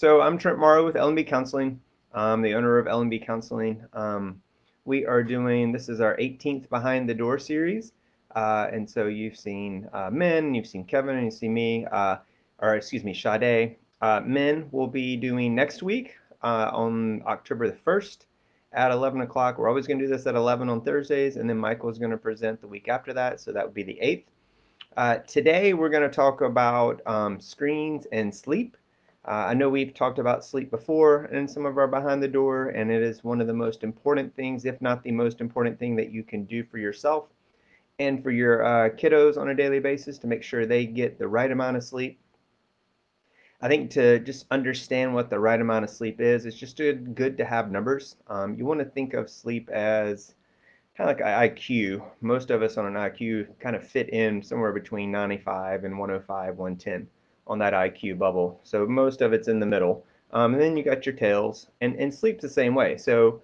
So I'm Trent Morrow with L&B Counseling. I'm the owner of L&B Counseling. We are doing, this is our 18th Behind the Door series. And so you've seen Men, you've seen Kevin, and you see me, or excuse me, Sade. Men will be doing next week on October the 1st at 11 o'clock. We're always going to do this at 11 on Thursdays, and then Michael is going to present the week after that, so that would be the 8th. Today we're going to talk about screens and sleep. I know we've talked about sleep before in some of our Behind the Door, and it is one of the most important things, if not the most important thing that you can do for yourself and for your kiddos on a daily basis to make sure they get the right amount of sleep. I think to just understand what the right amount of sleep is, it's just good to have numbers. You want to think of sleep as kind of like IQ. Most of us on an IQ kind of fit in somewhere between 95 and 105, 110 on that IQ bubble. So most of it's in the middle. And then you got your tails, and sleep's the same way. So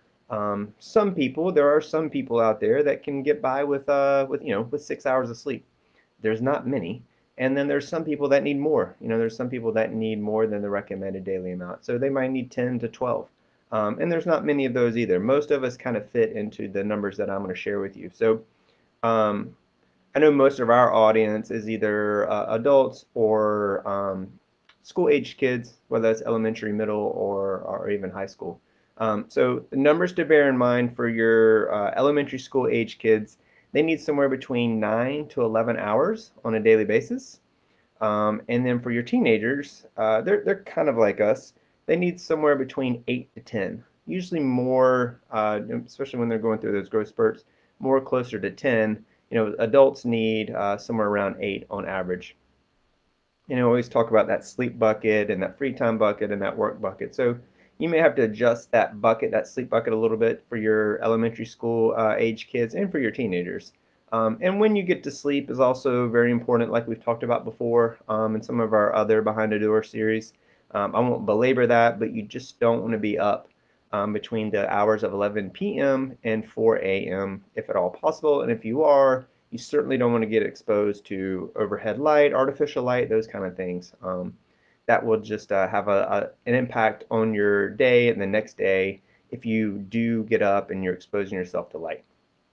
there are some people out there that can get by with 6 hours of sleep. There's not many. And then there's some people that need more. There's some people that need more than the recommended daily amount. So they might need 10 to 12. And there's not many of those either. Most of us kind of fit into the numbers that I'm going to share with you. So um, I know most of our audience is either adults or school-aged kids, whether that's elementary, middle, or even high school. So the numbers to bear in mind for your elementary school-age kids, they need somewhere between 9 to 11 hours on a daily basis. And then for your teenagers, they're kind of like us. They need somewhere between 8 to 10. Usually more, especially when they're going through those growth spurts, more closer to 10. Adults need somewhere around 8 on average. Always talk about that sleep bucket and that free time bucket and that work bucket. So you may have to adjust that bucket, that sleep bucket, a little bit for your elementary school age kids and for your teenagers. And when you get to sleep is also very important, like we've talked about before in some of our other Behind the Door series. I won't belabor that, but you just don't want to be up between the hours of 11 p.m. and 4 a.m. if at all possible. And if you are, you certainly don't want to get exposed to overhead light, artificial light, those kind of things. That will just have an impact on your day and the next day if you do get up and you're exposing yourself to light.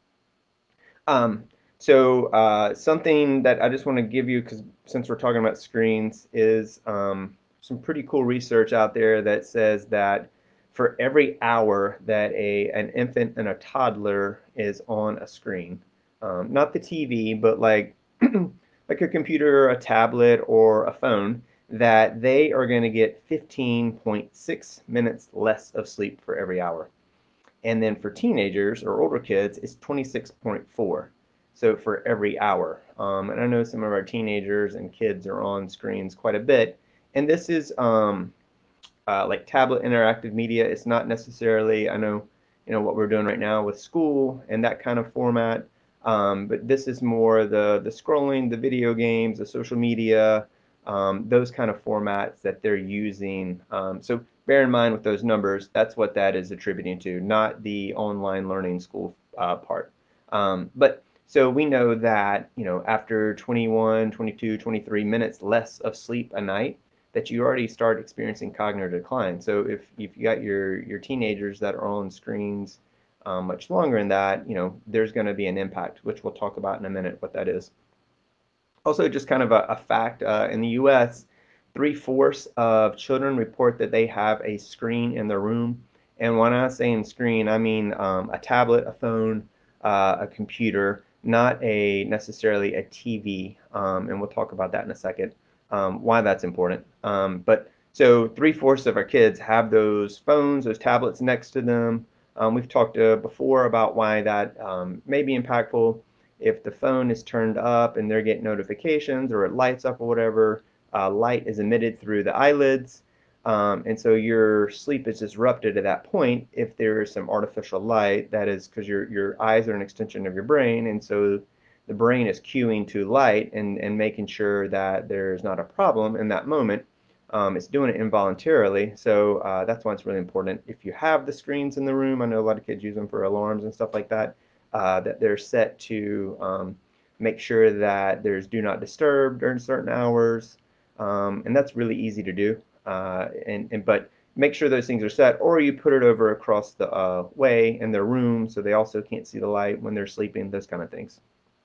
Something that I just want to give you, because since we're talking about screens, is some pretty cool research out there that says that for every hour that an infant and a toddler is on a screen, not the TV, but like like a computer, a tablet, or a phone, that they are going to get 15.6 minutes less of sleep for every hour. And then for teenagers or older kids, it's 26.4. So for every hour. And I know some of our teenagers and kids are on screens quite a bit. And this is like tablet interactive media. It's not necessarily, I know, what we're doing right now with school and that kind of format. But this is more the scrolling, the video games, the social media, those kind of formats that they're using. So bear in mind with those numbers, that's what that is attributing to, not the online learning school part. But so we know that, after 21, 22, 23 minutes less of sleep a night, that you already start experiencing cognitive decline. So if you got your teenagers that are on screens much longer than that, there's going to be an impact, which we'll talk about in a minute what that is. Also, just kind of a fact, in the US, 3/4 of children report that they have a screen in their room. And when I say screen, I mean a tablet, a phone, a computer, not necessarily a TV. And we'll talk about that in a second, why that's important. But so 3/4 of our kids have those phones, those tablets next to them. We've talked before about why that may be impactful. If the phone is turned up and they're getting notifications or it lights up or whatever, light is emitted through the eyelids. And so your sleep is disrupted at that point if there is some artificial light. That is because your eyes are an extension of your brain, and so the brain is cueing to light and making sure that there's not a problem in that moment. It's doing it involuntarily, so that's why it's really important. If you have the screens in the room, I know a lot of kids use them for alarms and stuff like that, that they're set to make sure that there's do not disturb during certain hours, and that's really easy to do. But make sure those things are set, or you put it over across the way in their room so they also can't see the light when they're sleeping, those kind of things.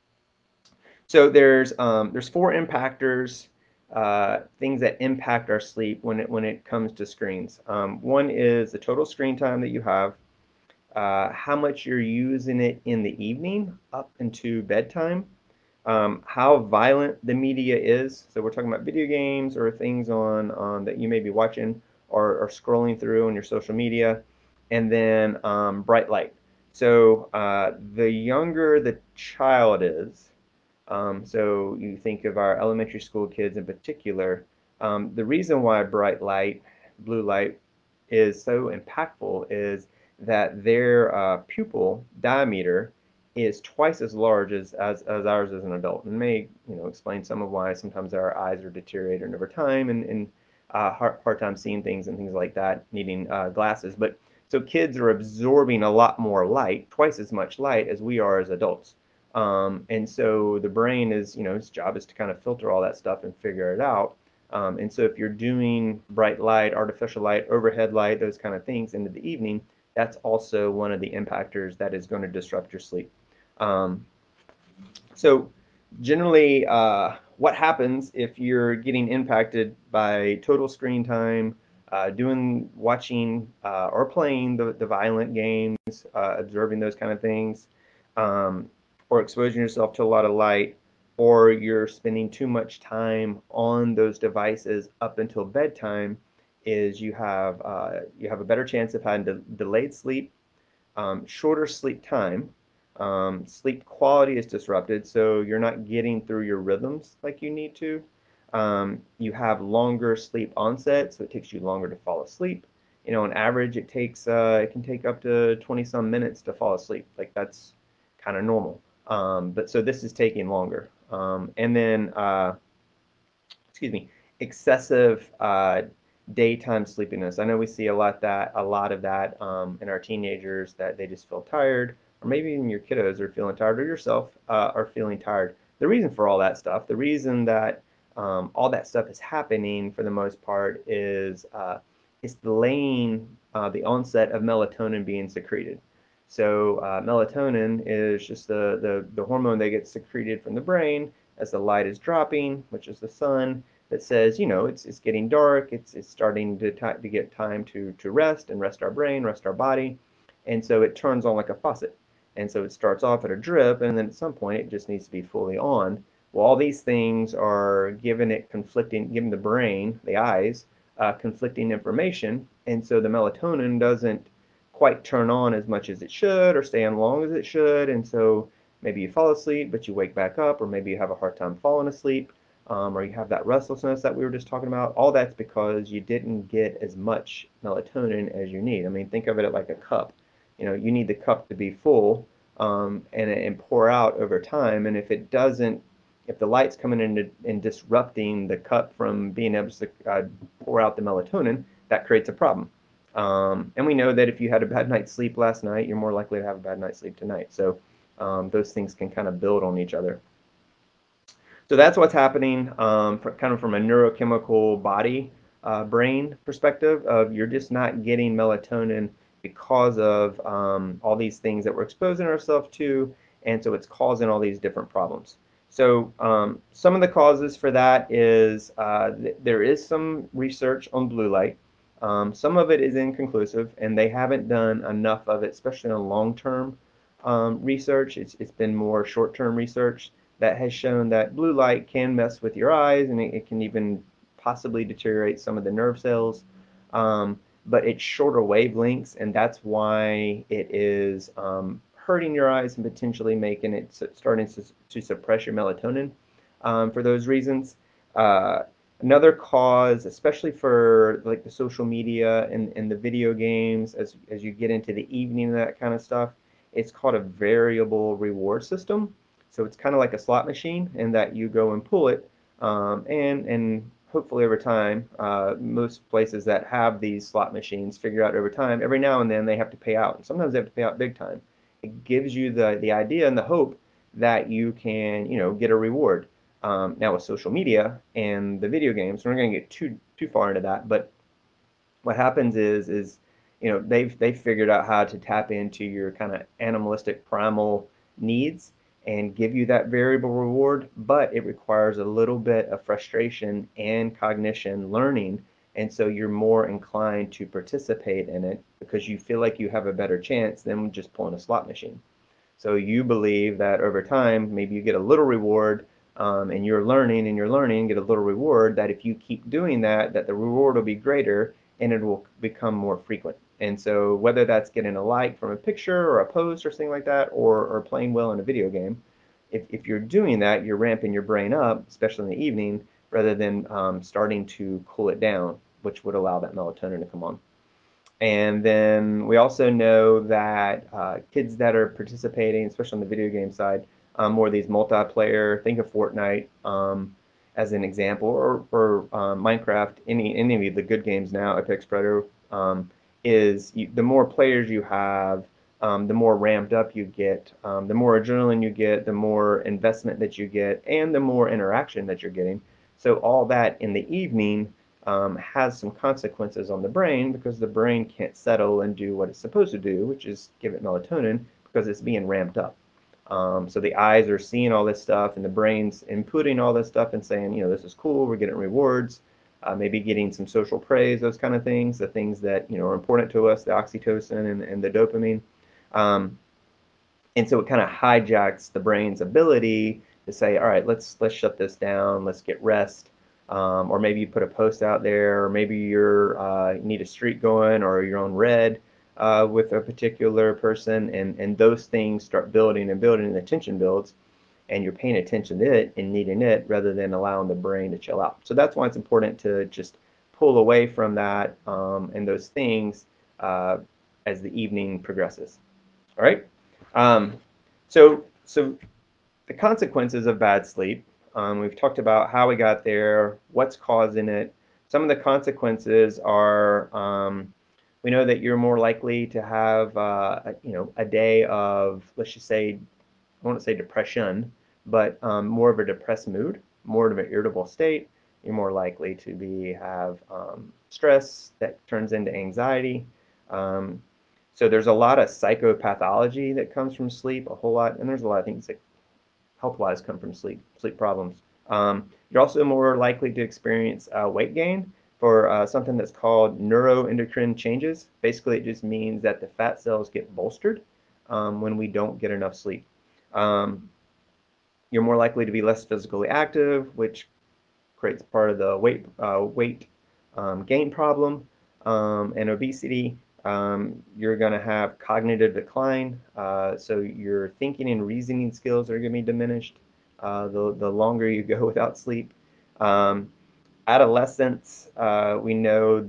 So there's four impactors, things that impact our sleep when it comes to screens. One is the total screen time that you have, how much you're using it in the evening up into bedtime, how violent the media is. So we're talking about video games or things on that you may be watching or scrolling through on your social media, and then bright light. So the younger the child is, so you think of our elementary school kids in particular, the reason why bright light, blue light, is so impactful is that their pupil diameter is twice as large as ours as an adult, and may explain some of why sometimes our eyes are deteriorating over time and hard time seeing things and things like that, needing glasses. But so kids are absorbing a lot more light, twice as much light as we are as adults. And so the brain is, its job is to kind of filter all that stuff and figure it out. And so if you're doing bright light, artificial light, overhead light, those kind of things into the evening, that's also one of the impactors that is going to disrupt your sleep. Um, so generally, what happens if you're getting impacted by total screen time, watching, or playing the violent games, observing those kind of things, um, or exposing yourself to a lot of light, or you're spending too much time on those devices up until bedtime, is you have a better chance of having delayed sleep, shorter sleep time. Sleep quality is disrupted, so you're not getting through your rhythms like you need to. You have longer sleep onset, so it takes you longer to fall asleep. On average, it can take up to 20 some minutes to fall asleep. Like that's kind of normal. But so this is taking longer. And then, excuse me, excessive daytime sleepiness. I know we see a lot of that in our teenagers, that they just feel tired, or maybe even your kiddos are feeling tired, or yourself are feeling tired. The reason for all that stuff, the reason that all that stuff is happening for the most part is it's delaying the onset of melatonin being secreted. So melatonin is just the hormone that gets secreted from the brain as the light is dropping, which is the sun, that says, it's getting dark, it's starting to get time to rest and rest our brain, rest our body, and so it turns on like a faucet. And so it starts off at a drip, and then at some point it just needs to be fully on. Well, all these things are giving the brain, the eyes, conflicting information, and so the melatonin doesn't quite turn on as much as it should or stay on long as it should, and so maybe you fall asleep, but you wake back up, or maybe you have a hard time falling asleep, or you have that restlessness that we were just talking about. All that's because you didn't get as much melatonin as you need. I mean, think of it like a cup. You need the cup to be full, and pour out over time. And if the light's coming in and disrupting the cup from being able to pour out the melatonin, that creates a problem. And we know that if you had a bad night's sleep last night, you're more likely to have a bad night's sleep tonight. So those things can kind of build on each other. So that's what's happening, kind of from a neurochemical body brain perspective. Of You're just not getting melatonin because of all these things that we're exposing ourselves to, and so it's causing all these different problems. So some of the causes for that is there is some research on blue light. Some of it is inconclusive, and they haven't done enough of it, especially on long-term research. It's been more short-term research that has shown that blue light can mess with your eyes, and it can even possibly deteriorate some of the nerve cells. But it's shorter wavelengths, and that's why it is hurting your eyes and potentially making it starting to suppress your melatonin for those reasons. Another cause, especially for like the social media and the video games, as you get into the evening and that kind of stuff, it's called a variable reward system. So it's kind of like a slot machine in that you go and pull it, and hopefully over time, most places that have these slot machines figure out over time, every now and then they have to pay out. And sometimes they have to pay out big time. It gives you the idea and the hope that you can, get a reward. Now with social media and the video games, we're not going to get too far into that, but what happens is they've figured out how to tap into your kind of animalistic primal needs and give you that variable reward, but it requires a little bit of frustration and cognition learning, and so you're more inclined to participate in it because you feel like you have a better chance than just pulling a slot machine. So you believe that over time, maybe you get a little reward, and you're learning, get a little reward, that if you keep doing that, that the reward will be greater and it will become more frequent. And so whether that's getting a like from a picture or a post or something like that, or playing well in a video game, if you're doing that, you're ramping your brain up, especially in the evening, rather than starting to cool it down, which would allow that melatonin to come on. And then we also know that kids that are participating, especially on the video game side, more of these multiplayer, think of Fortnite as an example, or Minecraft, any of the good games now, Apex Predator, the more players you have, the more ramped up you get, the more adrenaline you get, the more investment that you get, and the more interaction that you're getting. So all that in the evening has some consequences on the brain because the brain can't settle and do what it's supposed to do, which is give it melatonin because it's being ramped up. So the eyes are seeing all this stuff and the brain's inputting all this stuff and saying, this is cool, we're getting rewards, maybe getting some social praise, those kind of things, the things that, are important to us, the oxytocin and the dopamine. Um, and so it kind of hijacks the brain's ability to say, all right, let's shut this down, let's get rest. Or maybe you put a post out there, or maybe you need a streak going, or you're on red with a particular person, and those things start building and building, and the tension builds, and you're paying attention to it and needing it rather than allowing the brain to chill out. So that's why it's important to just pull away from that and those things as the evening progresses. All right. Um, so the consequences of bad sleep. We've talked about how we got there, what's causing it. Some of the consequences are we know that you're more likely to have a day of, let's just say, I won't say depression, but more of a depressed mood, more of an irritable state. You're more likely to have stress that turns into anxiety. Um, so there's a lot of psychopathology that comes from sleep, a whole lot, and there's a lot of things that health-wise come from sleep problems. You're also more likely to experience weight gain for something that's called neuroendocrine changes. Basically, it just means that the fat cells get bolstered when we don't get enough sleep. Um, you're more likely to be less physically active, which creates part of the weight gain problem and obesity. You're going to have cognitive decline, so your thinking and reasoning skills are going to be diminished the longer you go without sleep. Um, Adolescents, we know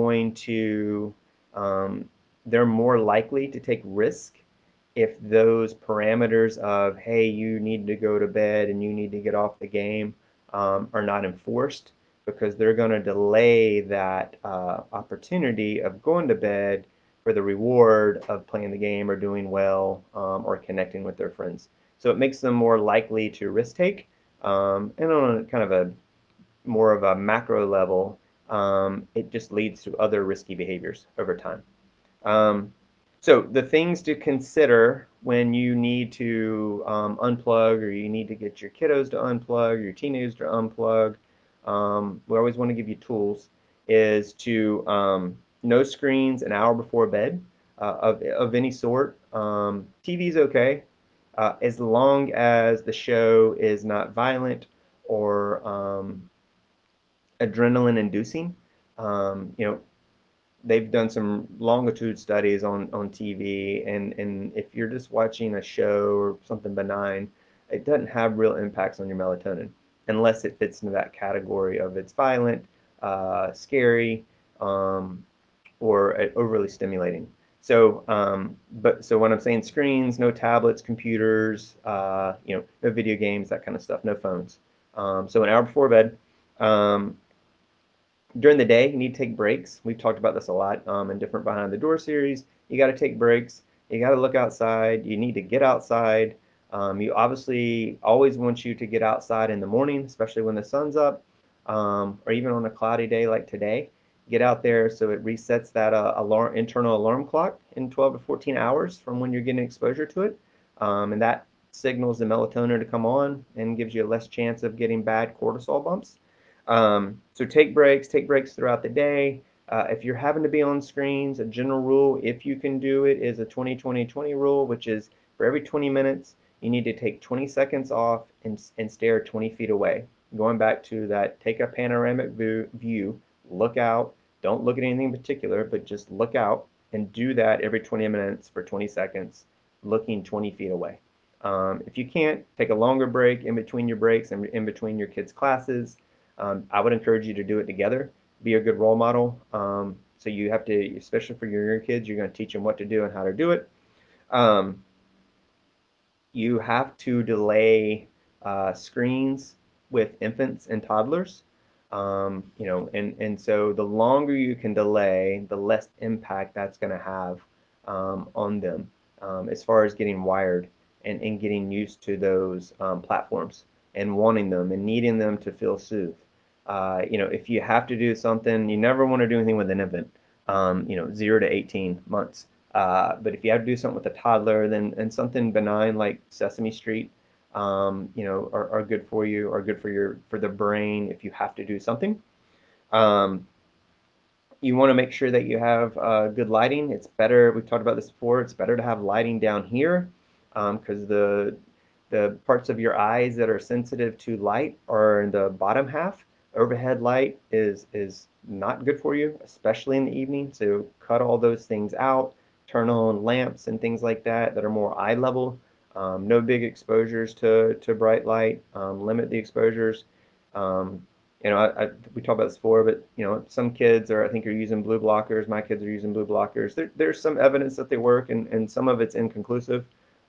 um, they're more likely to take risk if those parameters of, hey, you need to go to bed and you need to get off the game are not enforced, because they're going to delay that opportunity of going to bed for the reward of playing the game or doing well or connecting with their friends. So it makes them more likely to risk take. And on a kind of a more of a macro level, it just leads to other risky behaviors over time. Um, so the things to consider when you need to unplug, or you need to get your kiddos to unplug, your teenagers to unplug, we always want to give you tools, is to no screens an hour before bed of any sort. TV is okay as long as the show is not violent or adrenaline inducing. You know, they've done some longitude studies on TV, and if you're just watching a show or something benign, it doesn't have real impacts on your melatonin unless it fits into that category of it's violent, scary, um, or overly stimulating. So, so when I'm saying screens, no tablets, computers, no video games, that kind of stuff, no phones. So an hour before bed. Um, During the day, you need to take breaks. We've talked about this a lot in different Behind the Door series. You got to take breaks. You got to look outside. You need to get outside. You obviously always want you to get outside in the morning, especially when the sun's up, or even on a cloudy day like today. Get out there so it resets that internal alarm clock in 12 to 14 hours from when you're getting exposure to it. And that signals the melatonin to come on and gives you a less chance of getting bad cortisol bumps. So take breaks throughout the day. If you're having to be on screens, a general rule, if you can do it, is a 20-20-20 rule, which is for every 20 minutes, you need to take 20 seconds off and stare 20 feet away. Going back to that, take a panoramic view, look out, don't look at anything in particular, but just look out and do that every 20 minutes for 20 seconds, looking 20 feet away. If you can't, take a longer break in between your breaks and in between your kids' classes. I would encourage you to do it together. Be a good role model. So you have to, especially for your younger kids, you're going to teach them what to do and how to do it. Um, you have to delay screens with infants and toddlers. And so the longer you can delay, the less impact that's going to have on them as far as getting wired and getting used to those platforms and wanting them and needing them to feel soothed. If you have to do something, you never want to do anything with an infant, 0 to 18 months. But if you have to do something with a toddler, then and something benign like Sesame Street, are good for you, are good for the brain if you have to do something. Um, you want to make sure that you have good lighting. It's better, we've talked about this before, it's better to have lighting down here because the parts of your eyes that are sensitive to light are in the bottom half. Overhead light is not good for you, especially in the evening. So cut all those things out. Turn on lamps and things like that that are more eye level. No big exposures to bright light. Limit the exposures. Um, we talked about this before, but some kids I think are using blue blockers. My kids are using blue blockers. There's some evidence that they work, and some of it's inconclusive.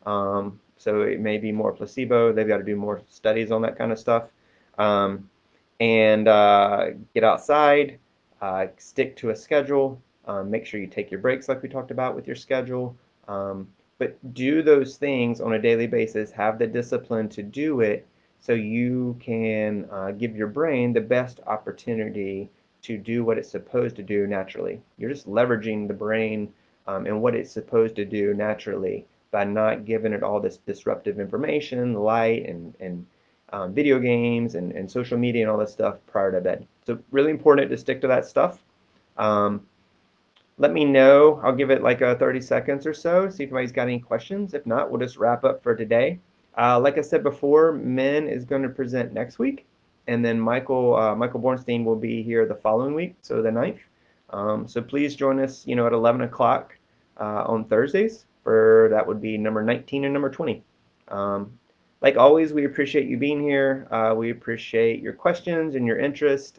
So it may be more placebo. They've got to do more studies on that kind of stuff. Um, and Get outside, stick to a schedule, make sure you take your breaks like we talked about with your schedule. But do those things on a daily basis, have the discipline to do it so you can give your brain the best opportunity to do what it's supposed to do naturally. You're just leveraging the brain and what it's supposed to do naturally by not giving it all this disruptive information, light, and video games and social media and all this stuff prior to bed. So really important to stick to that stuff. Um, Let me know. I'll give it like 30 seconds or so, see if anybody's got any questions. If not, we'll just wrap up for today. Like I said before, Men is going to present next week, and then Michael Bornstein will be here the following week, so the 9th. So please join us, at 11 o'clock on Thursdays for that would be number 19 and number 20. Like always, we appreciate you being here. We appreciate your questions and your interest.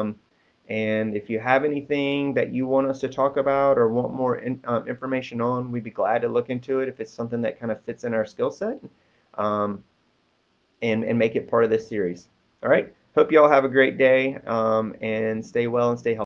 And if you have anything that you want us to talk about or want more information on, we'd be glad to look into it if it's something that kind of fits in our skill set um, and make it part of this series. All right. Hope you all have a great day and stay well and stay healthy.